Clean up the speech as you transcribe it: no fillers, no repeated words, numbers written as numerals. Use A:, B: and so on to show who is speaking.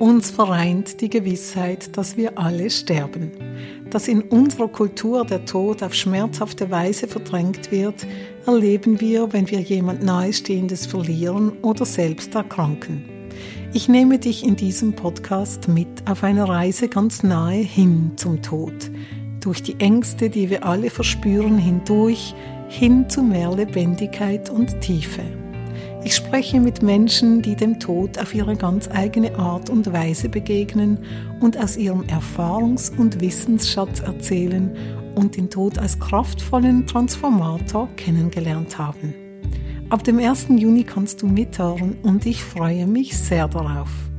A: Uns vereint die Gewissheit, dass wir alle sterben. Dass in unserer Kultur der Tod auf schmerzhafte Weise verdrängt wird, erleben wir, wenn wir jemand Nahestehendes verlieren oder selbst erkranken. Ich nehme dich in diesem Podcast mit auf eine Reise ganz nahe hin zum Tod. Durch die Ängste, die wir alle verspüren, hindurch, hin zu mehr Lebendigkeit und Tiefe. Ich spreche mit Menschen, die dem Tod auf ihre ganz eigene Art und Weise begegnen und aus ihrem Erfahrungs- und Wissensschatz erzählen und den Tod als kraftvollen Transformator kennengelernt haben. Ab dem 1. Juni kannst du mithören und ich freue mich sehr darauf.